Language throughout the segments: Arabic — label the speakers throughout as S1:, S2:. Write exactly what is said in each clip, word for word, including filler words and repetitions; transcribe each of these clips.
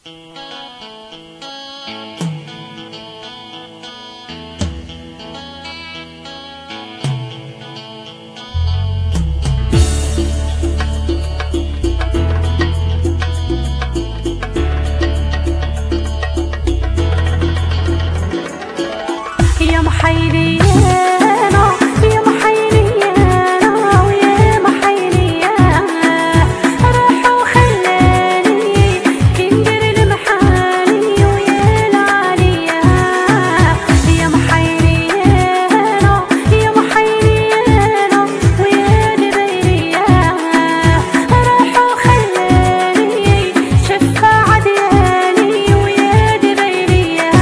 S1: يا محيريانا يا محيريانا ويا محيريانا راحوا خلاني كندير المحالي ويا العالية. يا محيريانا يا محيريانا ويا دبيريانا راحوا خلاني شفاعة ديالي ويا دبيريانا.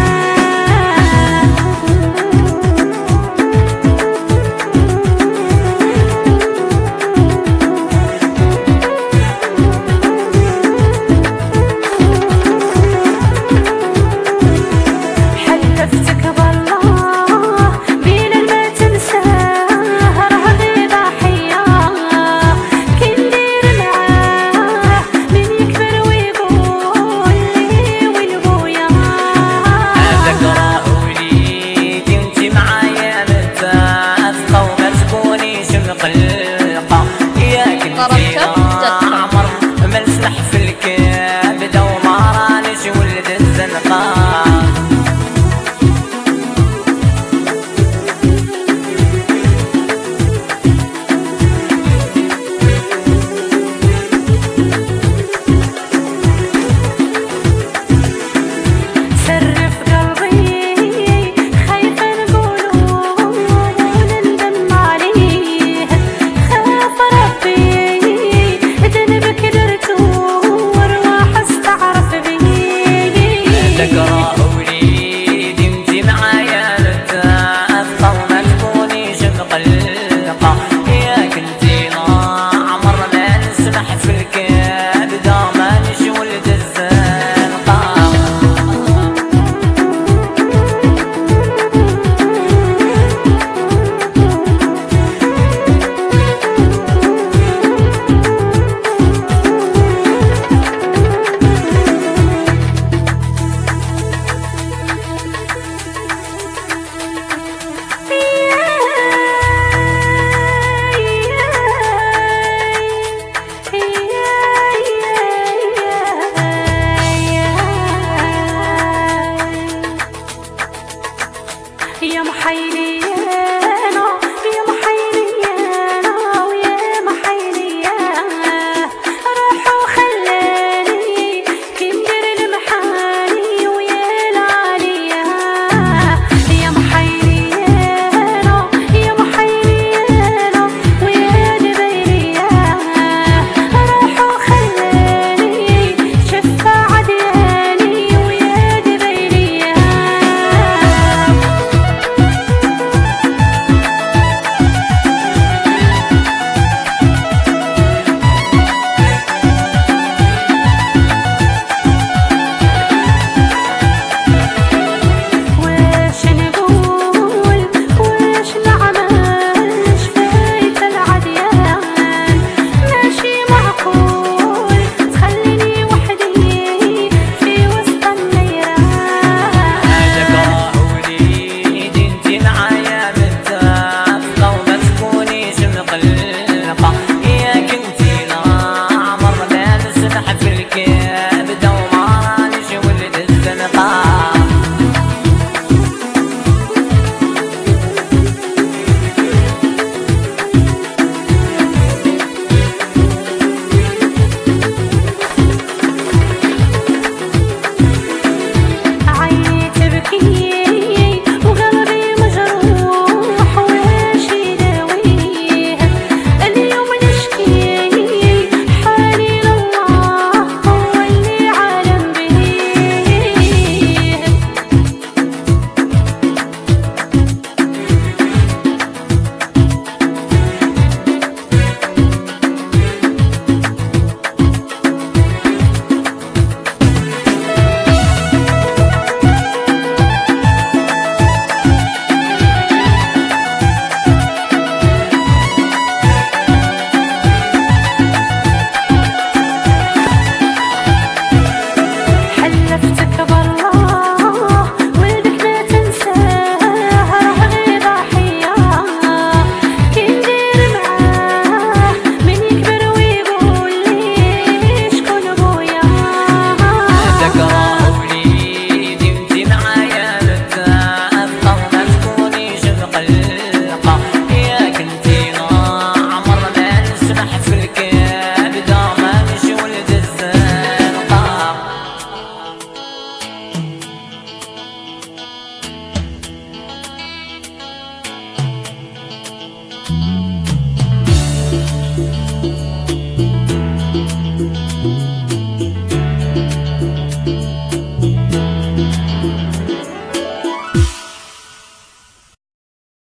S1: حلفتك بالله بين ما تنساه راه غير ضحية كندير معاه من يكبر ويقول لي وين بويا.
S2: هذاك راه وليدي وانتي معايا متفقة وما تكونيش مقلقة ياك انتي عمر ما نسلح في الكبدة وما رانيش ولد الزنقة.
S1: سرف قلبي خايفة نقولو ونندم عليه خاف ربي ذنبك درتو وارواح استعرف بيه.
S2: هذاك راه